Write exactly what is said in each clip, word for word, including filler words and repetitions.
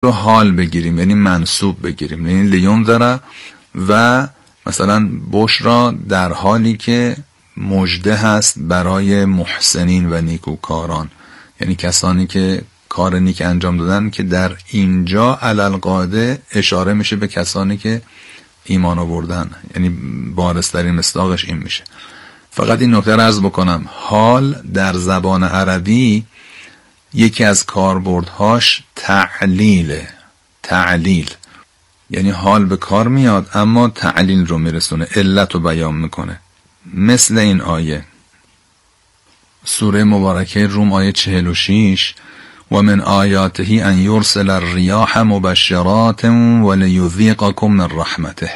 رو حال بگیریم، یعنی منصوب بگیریم، یعنی لینذر و مثلا بشرا در حالی که مژده هست برای محسنین و نیکوکاران، یعنی کسانی که کار نیک انجام دادن، که در اینجا علالقاعده اشاره میشه به کسانی که ایمان آوردن، یعنی بارزترین مصداقش این میشه. فقط این نکته رو عرض بکنم، حال در زبان عربی یکی از کاربردهاش تعلیله. تعلیل یعنی حال به کار میاد اما تعلیل رو میرسونه، علت رو بیان میکنه. مثل این آیه سوره مبارکه روم آیه چهل و شش، و من آیاته ان یرسل الریاح مبشرات ولیذیقکم من رحمته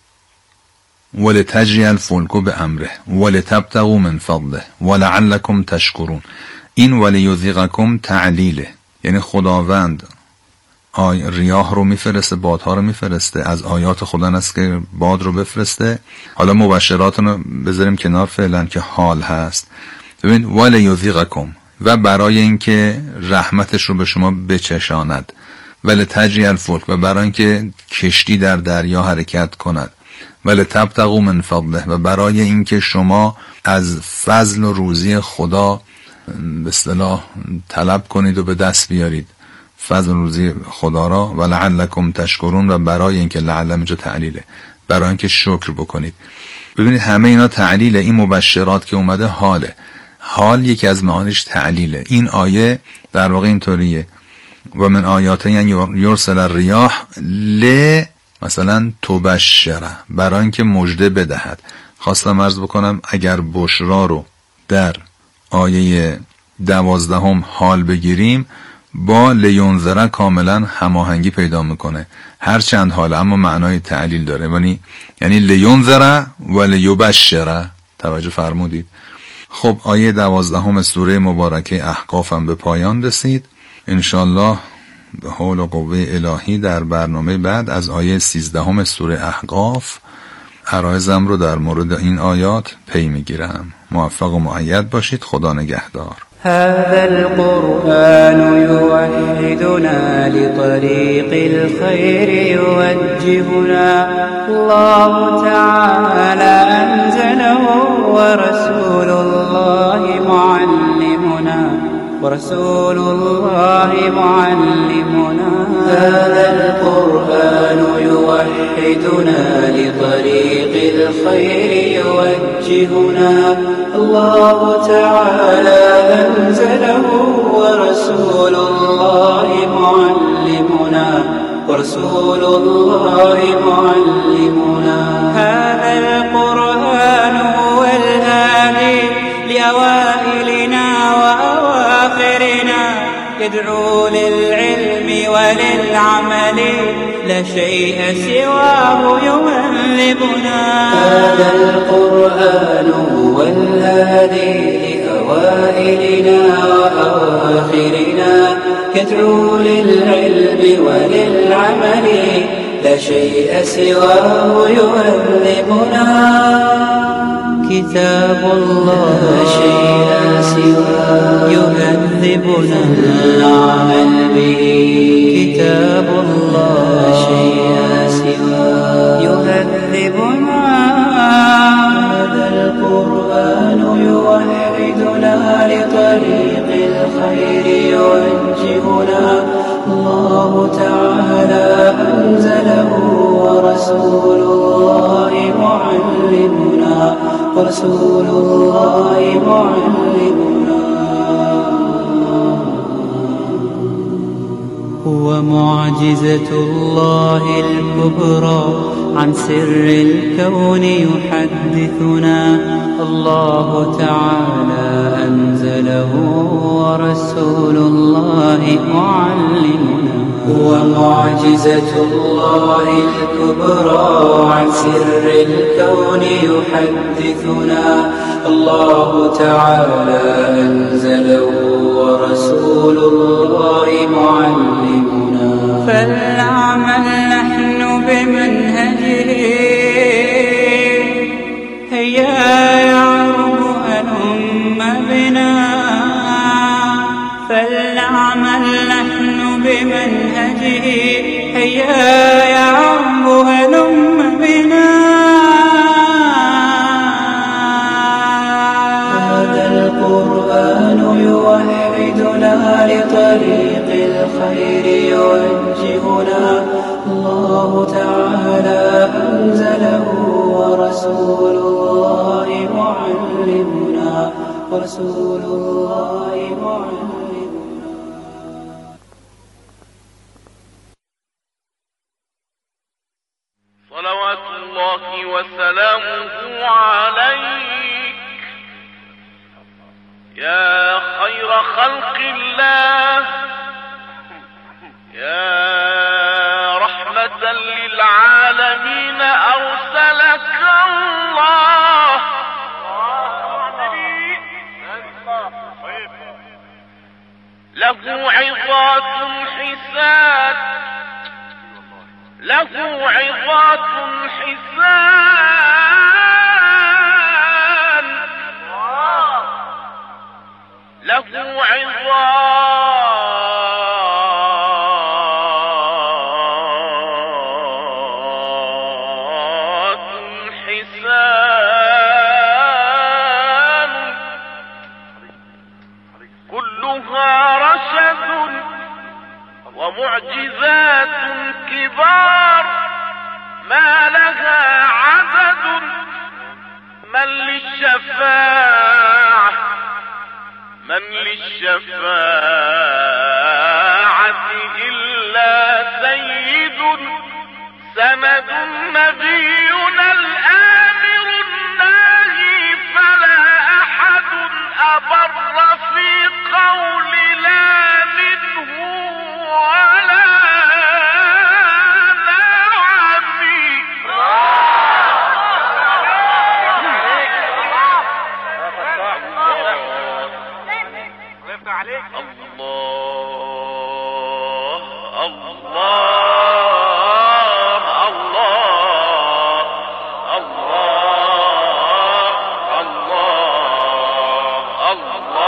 ولتجری الفلک بامره ولتبتغوا من فضله ولعلکم تشکرون. این ولیذیقکم تعلیله، یعنی خداوند آی ریاح رو میفرسته، بادها رو میفرسته، از آیات خدا است که باد رو بفرسته. حالا مبشرات رو بذاریم کنار فعلا که حال هست. ببین ولیذیقکم، و برای اینکه رحمتش رو به شما بچشاند، ولتجری الفلک، و برای اینکه کشتی در دریا حرکت کند، ولتبتغوا من فضله، و برای اینکه شما از فضل و روزی خدا به اصطلاح طلب کنید و به دست بیارید، فضل و روزی خدا را، ولعلکم تشکرون، و برای اینکه لعل اینجا تعلیله، برای اینکه شکر بکنید. ببینید همه اینا تعلیله. این مبشرات که اومده حاله، حال یکی از معانیش تعلیله. این آیه در واقع اینطوریه، و من آیاته یعنی یرسل الریاح ل مثلا تبشره، برای اینکه مژده بدهد. خواستم عرض بکنم اگر بشرا رو در آیه دوازدهم حال بگیریم با لینذر کاملا هماهنگی پیدا میکنه، هر چند حاله اما معنای تعلیل داره، یعنی یعنی لینذر و لیبشره. توجه فرمودید؟ خب آیه دوازدهم سوره مبارکه احقاف هم به پایان رسید. انشالله به حول و قوه الهی در برنامه بعد از آیه سیزدهم سوره احقاف عرایزم رو در مورد این آیات پی میگیرم. موفق و مؤید باشید. خدا نگهدار. هذا القرآن يوحدنا لطريق الخير يوجهنا الله تعالى أنزله ورسول الله معلمنا ورسول الله معلمنا. هذا القرآن يوحدنا لطريق الخير يوجهنا الله تعالى أنزله ورسول الله معلمنا ورسول الله معلمنا. هذا القرآن هو الهادي لأوائلنا وأواخرنا يدعو للعلم وللعمل لا شيء سواه يهذبنا. هذا القرآن هو الهادي لأوائلنا وأواخرنا يدعو للعلم وللعمل لا شيء سواه يهذبنا. كتاب الله لا شيء سواه يهذبنا العمل به. كتاب الله لا شيء سواه يهذبنا. هذا القرآن يوحدنا لطريق الخير يوجهنا الله تعالى أنزله ورسول الله معلمنا ورسول الله معلمنا. هو معجزة الله الكبرى عن سر الكون يحدثنا الله تعالى أنزله ورسول الله معلمنا. هو معجزة الله الكبرى عن سر الكون يحدثنا الله تعالى أنزله ورسول الله معلمنا. فلنعمل نحن بمنهجه هيا يعرب هلم بنا. فلنعمل نحن بمنهجه هيا يا عرب هلم بنا. هذا القرآن يوحدنا لطريق الخير يوجهنا. الله تعالى أنزله ورسول الله معلمنا، ورسول الله معلمنا. صلوات الله وسلامه عليك يا خير خلق الله، يا رحمة للعالمين أرسلك الله. له عظات حسان، له عظات حسان، له عظات حسان، كلها رشد ومعجزات كبار ما لها عدد. من للشفاعة من للشفاعة إلا سيد سند نبينا الآمر الناهي، فلا أحد أبر في قول لا منه ولا نعمي. الله الله الله الله الله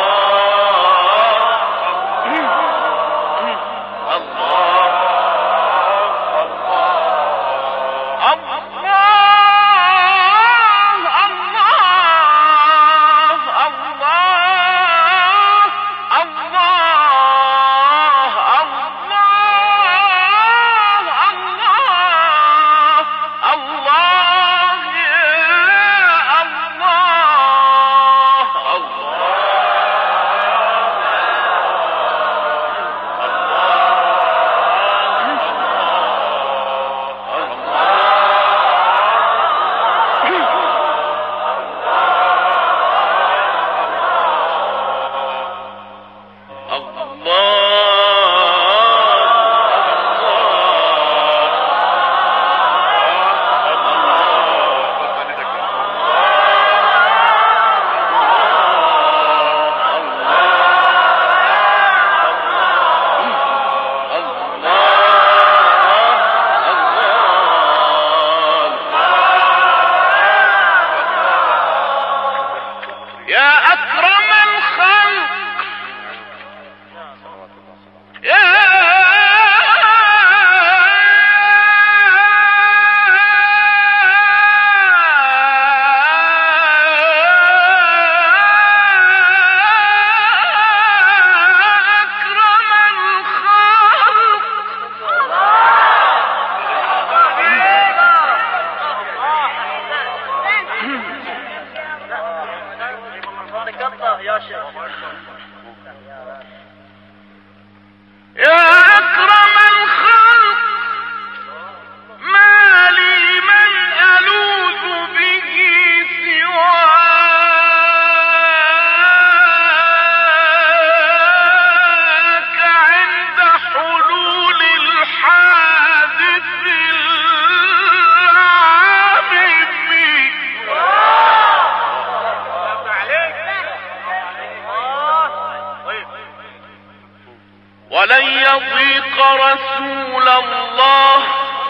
ولن يضيق رسول الله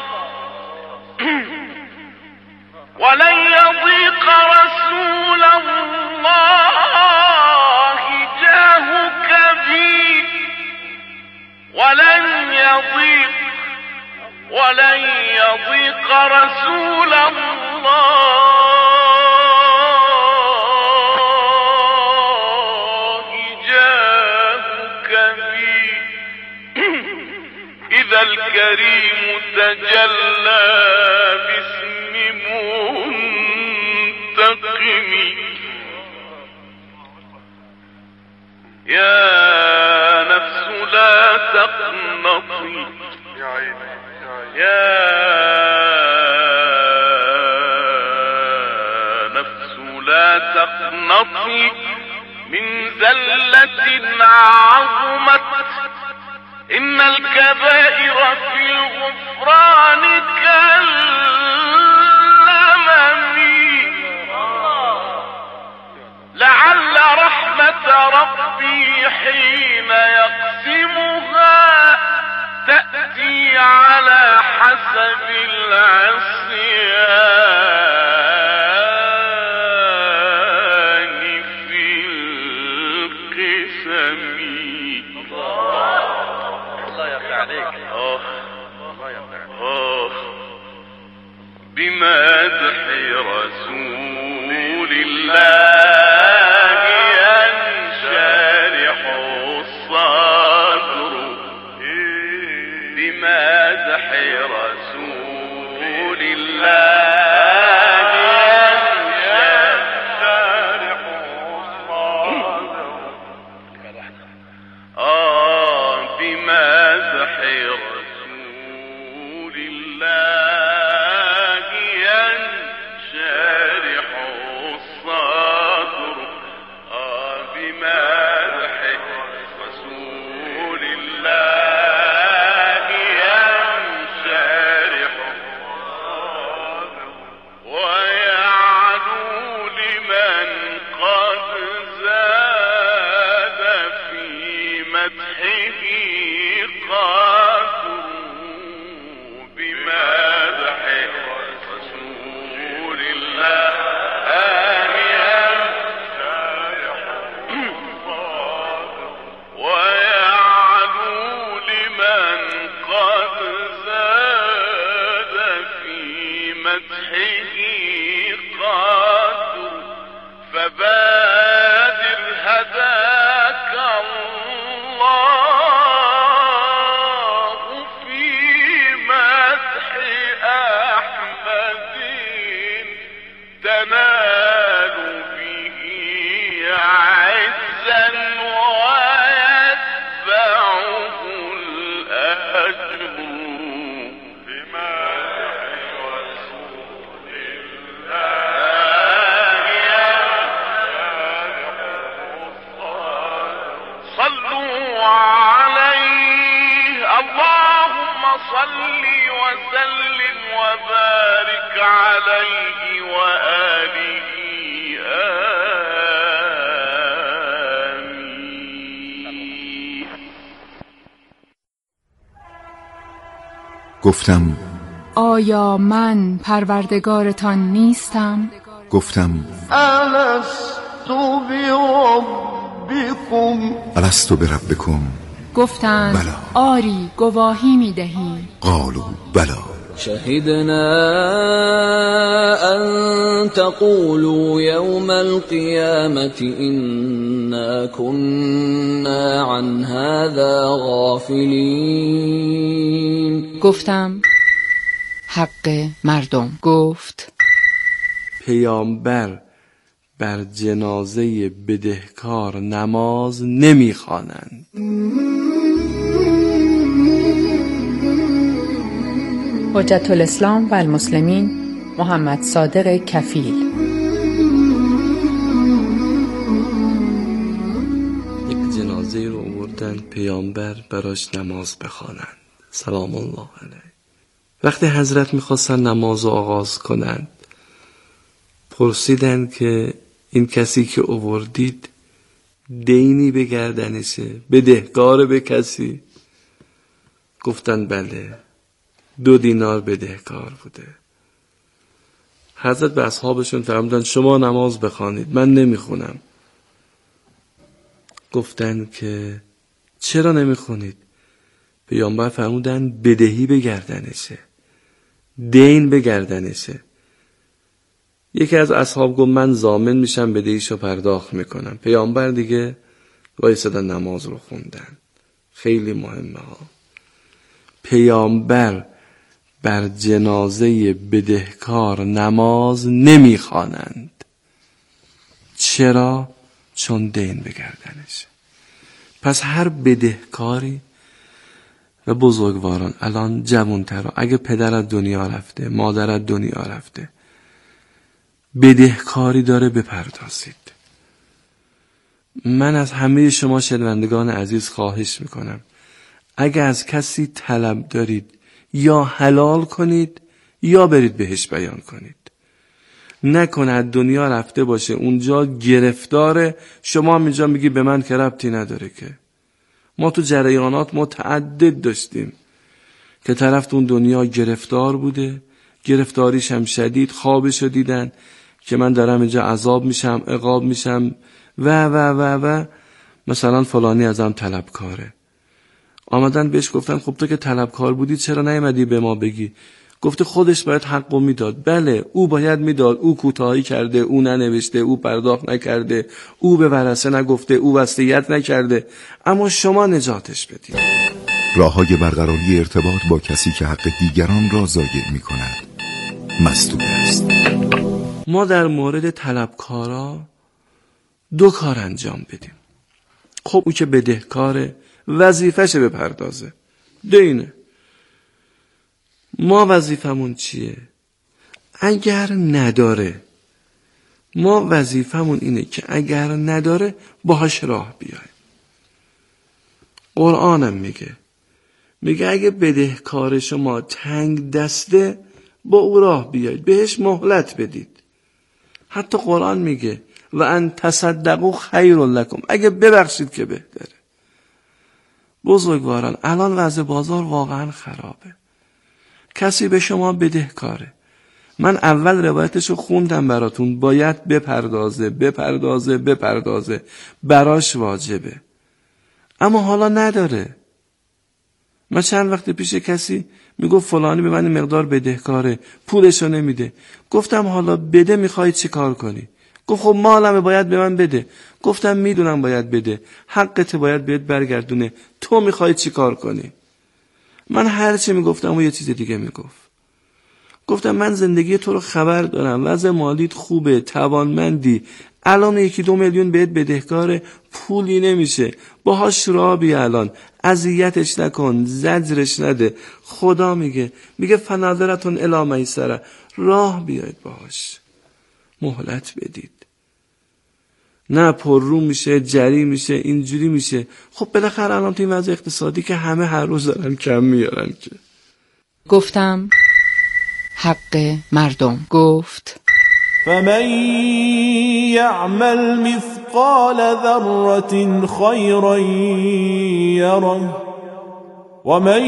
ولن يضيق رسول الله جاهك بي ولن يضيق ولن يضيق رسول الله جاهك بي إذا الكريم تجلى باسم منتقم يا نفس لا تقنطي يا نفس لا تقنطي من زلة عظمت إن الكبائر في الغفران كالأمم لعل رحمة ربي حين يقسمها تأتي على حسب العصيان في القسم. الله يرضى عليك. أوه أوه بمدح رسول الله ينشرح الصدر بمدح رسول الله ينشرح الصدر آه بمدح رسول الله ينشرح الصدر آه بمدح رسول الله ينشرح ويعلو لمن قد زاد في مدحه قدر بمدح رسول الله ويعلو لمن قد زاد في مدحه قدر فبادر هداك الله في مدح أحمد تنال به عزا ويتبعه الأجر بمدح رسول الله صلوا عليه اللهم صل وسلم وبارك عليه وآله آمين. گفتم آیا من پروردگارتان نیستم؟ گفتم ألست بربكم الستو بربکم گفتند بلا. آری گواهی می دهیم. قالوا بلا شهدنا أن تقولوا يوم القيامة إنا كنا عن هذا غافلين. گفتم حق مردم. گفت پیامبر بر جنازه بدهکار نماز نمیخوانند. حجت الاسلام و المسلمین محمد صادق کفیل. یک جنازه رو آوردن پیامبر براش نماز بخوانند سلام الله علیه. وقتی حضرت میخواستن نماز رو آغاز کنند پرسیدن که این کسی که آوردید دینی به گردنشه، بدهکار به کسی؟ گفتن بله، دو دینار بدهکار بوده. حضرت به اصحابشون فرمودن شما نماز بخوانید، من نمیخونم. گفتن که چرا نمیخونید؟ پیامبر فرمودن بدهی به گردنشه، دین به گردنشه. یکی از اصحاب گفت من ضامن میشم بدهیشو پرداخت میکنم. پیامبر دیگه وایسادن نماز رو خوندن. خیلی مهمه ها. پیامبر بر جنازه بدهکار نماز نمیخوانند. چرا؟ چون دین به گردنشه. پس هر بدهکاری و بزرگواران الان جوانترا، اگه پدر از دنیا رفته، مادر از دنیا رفته، بدهکاری داره بپردازید. من از همه شما شنوندگان عزیز خواهش میکنم اگه از کسی طلب دارید یا حلال کنید یا برید بهش بیان کنید. نکنه از دنیا رفته باشه اونجا گرفتاره، شما هم اینجا میگی به من که ربطی نداره. که ما تو جریانات متعدد داشتیم که طرف اون دنیا گرفتار بوده، گرفتاریش هم شدید، خوابشو دیدن که من دارم اینجا عذاب میشم، عقاب میشم و و و و مثلا فلانی ازم طلبکاره. آمدن بهش گفتن خب تو که طلبکار بودی چرا نیومدی به ما بگی؟ گفته خودش باید حقو میداد. بله او باید میداد، او کوتاهی کرده، او ننوشته، او پرداخت نکرده، او به ورثه نگفته، او وصیت نکرده، اما شما نجاتش بدید. راه‌های برقراری ارتباط با کسی که حق دیگران را ضایع می‌کند مسدود است. ما در مورد طلبکارا دو کار انجام بدیم. خب او که بدهکاره وظیفه‌ش بپردازه، دینه. ما وظیفمون چیه؟ اگر نداره، ما وظیفمون اینه که اگر نداره باهاش راه بیایم. قرآنم میگه میگه اگه بدهکار شما تنگ دسته با او راه بیایید، بهش مهلت بدید. حتی قرآن میگه و ان تصدقوا خیر لکم، اگه ببخشید که بهتره. بزرگواران الان وضع بازار واقعا خرابه. کسی به شما بدهکاره، من اول روایتشو خوندم براتون، باید بپردازه بپردازه بپردازه، براش واجبه، اما حالا نداره. من چند وقت پیش کسی میگفت فلانی به من مقدار بدهکاره، پولشو نمیده. گفتم حالا بده، میخوای چی کار کنی؟ گفت خب مالمه باید به من بده. گفتم میدونم باید بده، حقت باید بهت برگردونه، تو میخوای چی کار کنی؟ من هر چی میگفتم و یه چیز دیگه میگفت. گفتم من زندگی تو رو خبر دارم، وضع مالیت خوبه، توانمندی، الان یکی دو میلیون بهت بدهکاره، پولی نمیشه، باهاش راه بیا، الان اذیتش نکن، زجرش نده. خدا میگه میگه فناظرتون الی میسره، راه بیاید باهاش، مهلت بدید. نه پر رو میشه، جری میشه، اینجوری میشه. خب بالاخره الان تو این وضع اقتصادی که همه هر روز دارن کم میارن. که گفتم حق مردم. گفت فمن يعمل مثقال ذرة خيرا يره ومن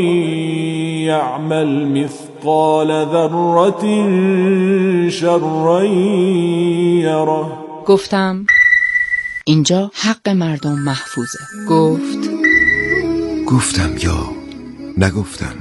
يعمل مثقال ذرة شرا يره. گفتم اینجا حق مردم محفوظه. گفت گفتم یا نگفتم.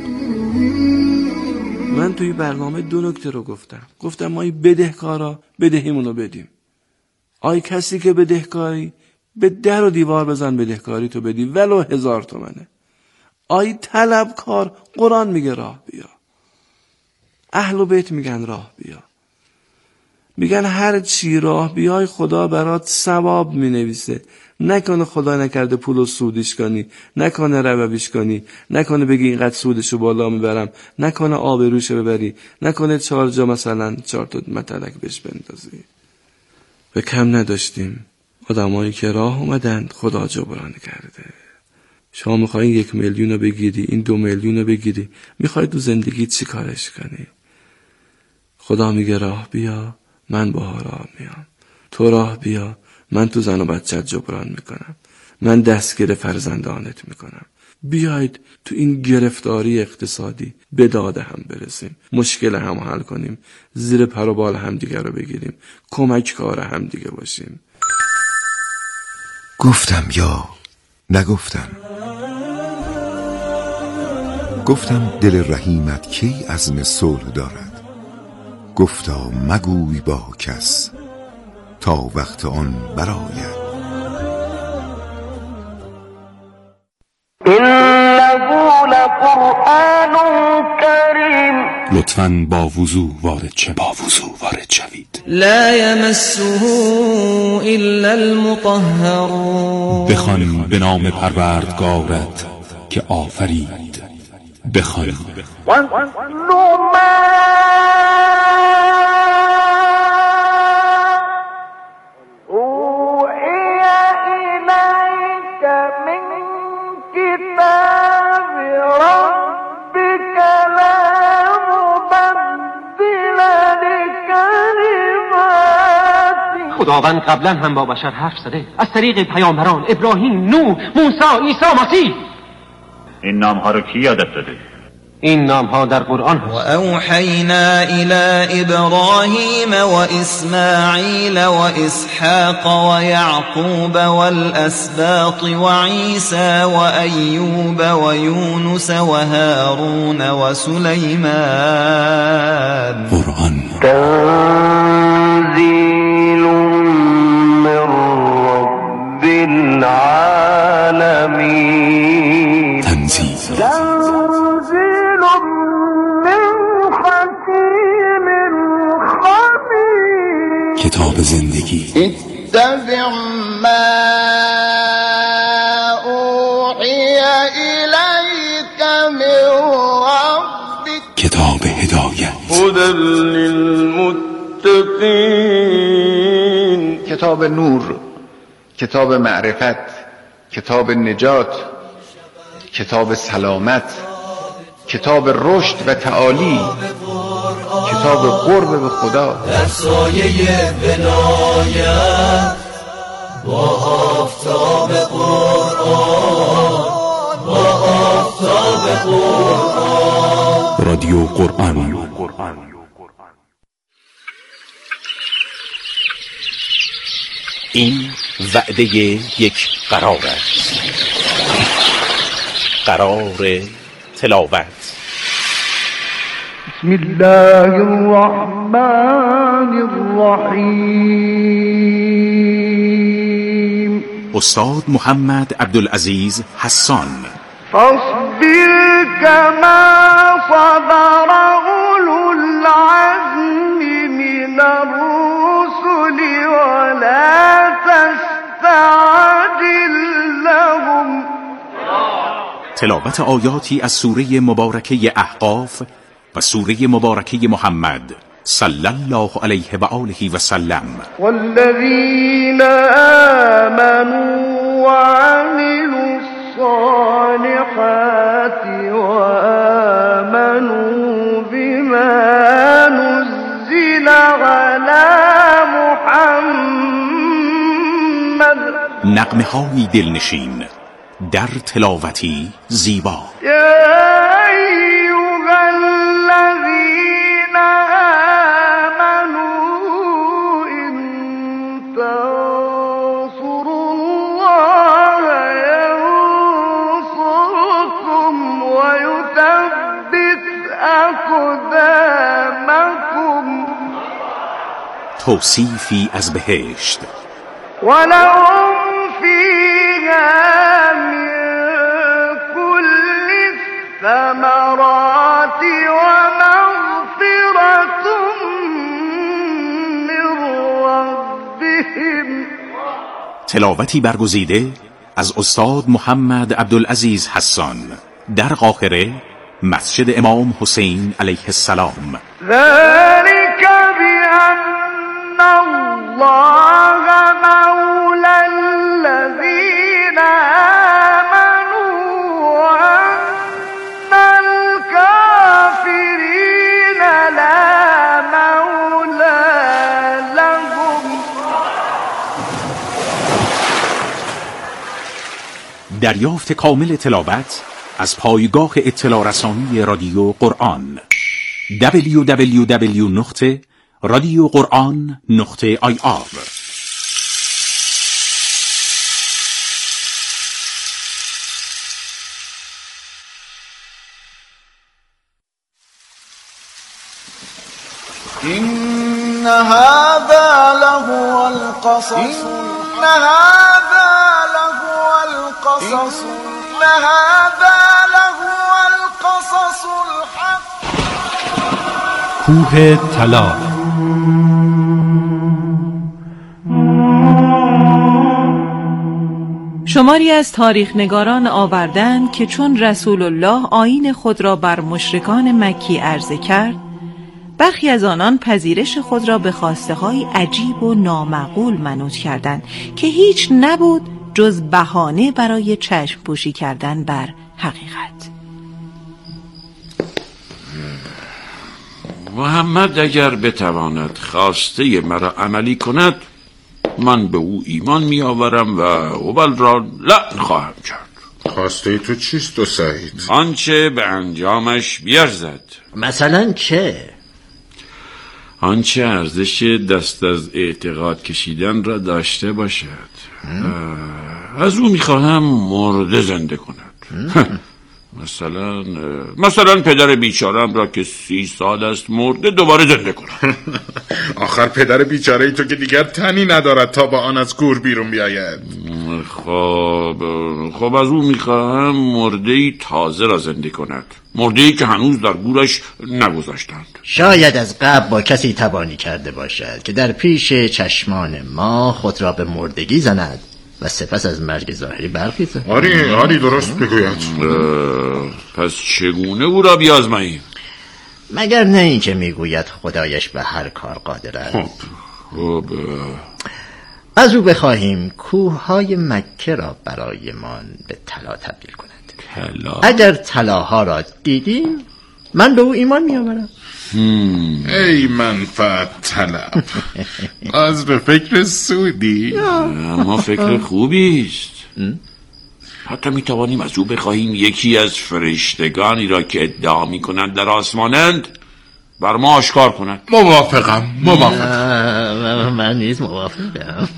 من توی برنامه دو نکته رو گفتم. گفتم ما این بدهکارا بدهیمونو بدیم. آی کسی که بدهکاری به در و دیوار بزن بدهکاری تو بدی ولو هزار تومنه. آی طلبکار قرآن میگه راه بیا، اهل بیت میگن راه بیا، میگن هر چی راه بیای خدا برات ثواب مینویسه. نکنه خدا نکرده پولو سودش کنی، نکنه ربابیش کنی، نکنه بگی اینقدر سودشو بالا میبرم، نکنه آبروشو ببری، نکنه چهار جا مثلا چهار تا متلک بهش بندازی. به کم نداشتیم آدمایی که راه اومدند خدا جبران کرده. شما میخوایی یک میلیون رو بگیری، این دو میلیون رو بگیری، میخوای تو زندگی چی کارش کنی؟ خدا میگه راه بیا، من باها راه میام. تو راه بیا، من تو زن و بچت جبران میکنم، من دستگیر فرزندانت میکنم. بیایید تو این گرفتاری اقتصادی به داد هم برسیم، مشکل هم حل کنیم، زیر پر و بال هم دیگر رو بگیریم، کمک کار هم دیگه باشیم. گفتم یا نگفتم. گفتم دل رحیمت کی عزم صلح دارد؟ گفتا مگوی با کس تا وقت آن برآید. لطفاً با وضو وارد شوید. با وضو وارد شوید. لا یمسه الا المطهرون. بخوان به نام پروردگارت که آفرید. بخوان. خداوند قبلا هم با بشر حرف زده از طریق پیامبران ابراهیم، نوح، موسی، عیسی مسیح. این نام ها رو کی یادت داده؟ این نام ها در قرآن هست. و اوحینا الی ابراهیم و اسماعیل و اسحاق و یعقوب والاسباط و عیسی و ایوب و یونس و هارون و سلیمان. قرآن تنزیل من رب العالمین. تنزیل کتاب زندگی. اتبع ما اوحی الیک من ربک. کتاب هدایت. هدی للمتقین. کتاب نور، کتاب معرفت، کتاب نجات، کتاب سلامت، کتاب رشد و تعالی، کتاب قرب به خدا. در سایه بنایت با آفتاب قرآن، با آفتاب قرآن. رادیو قرآن. این وعده یک قرار است. قرار تلاوت. بسم الله الرحمن الرحیم. استاد محمد عبدالعزیز حسان. فاصبر كما صبر أولو العزم من الرسل ولا تستعجل لهم. تلاوت آیاتی از سوره مبارکه احقاف و سوره مبارکه محمد صلی الله علیه و آله و سلم. والذین آمنوا وعملوا الصالحات وآمنوا بما نزل على محمد. نغمه های دلنشین در تلاوتی زیبا. توصیفی از بهشت. ولهم فیها من کل الثمرات ومغفرة من ربهم. تلاوتی برگزیده از استاد محمد عبدالعزیز حسان در قاهره، مسجد امام حسین علیه السلام. ذلك بأن الله مولى الذين آمنوا وأن الكافرين لا مولى لهم. دریافت کامل تلاوت از پایگاه اطلاع رسانی رادیو قرآن دبلیو دبلیو دبلیو نقطه رادیو قرآن نقطه آی آر. إن هذا لهو القصص إن هذا لهو القصص إن هذا لهو القصص الحق. کوه طلا. شماری از تاریخ نگاران آوردند که چون رسول الله آیین خود را بر مشرکان مکی عرضه کرد، برخی از آنان پذیرش خود را به خواسته های عجیب و نامعقول منوط کردند که هیچ نبود جز بهانه برای چشم پوشی کردن بر حقیقت. محمد اگر بتواند خواسته مرا عملی کند، من به او ایمان می آورم و هبل را لعن خواهم کرد. خواسته تو چیست و سعید؟ آنچه به انجامش بیارزد. مثلا چه؟ آنچه ارزش دست از اعتقاد کشیدن را داشته باشد. از او می خواهم مرده زنده کند. مثلا مثلا پدر بیچارم را که سی سال است مرده دوباره زنده کنم. آخر پدر بیچاره ای تو که دیگر تنی ندارد تا با آن از گور بیرون بیاید. خب خب از او میخواهم مرده ای تازه را زنده کند، مرده ای که هنوز در گورش نگذاشتند. شاید از قبل با کسی تبانی کرده باشد که در پیش چشمان ما خود را به مردگی زند و سپس از مرگ ظاهری برخیزد. آری آری درست بگوید. پس چگونه او را بیازماییم؟ مگر نه این که میگوید خدایش به هر کار قادر است. خب خب از او بخواهیم کوههای مکه را برایمان به طلا تبدیل کند. طلا؟ اگر طلاها را دیدیم من به او ایمان میآورم. ای منفعت طلب. از به فکر سودی. اما فکر خوبی است. حتی می توانیم از او بخواهیم یکی از فرشتگانی را که ادعا می کنند در آسمانند بر ما آشکار کند. موافقم موافقم. من نیز موافقم.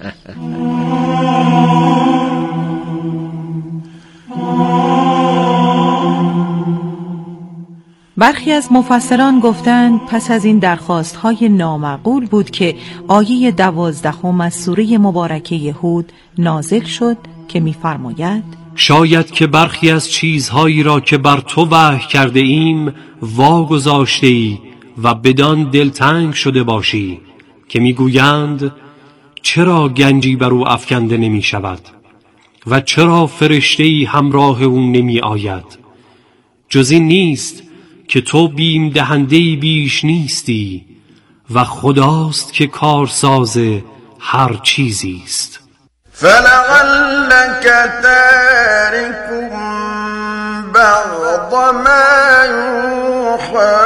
برخی از مفسران گفتند پس از این درخواست‌های نامعقول بود که آیه دوازدهم از سوره مبارکه هود نازل شد که می‌فرماید: شاید که برخی از چیزهایی را که بر تو وحی کرده ایم واگذاشته ای و بدان دلتنگ شده باشی که میگویند چرا گنجی بر او افکنده نمی شود و چرا فرشته‌ای همراه او نمی آید. جز این نیست که تو بیم دهنده‌ای بیش نیستی و خداست که کارساز هر چیزی است. فلعلك تارك بعض ما يوحى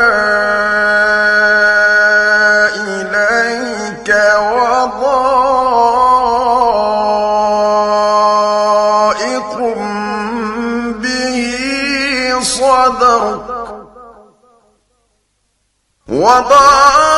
إليك وضائق به صدرك وضائق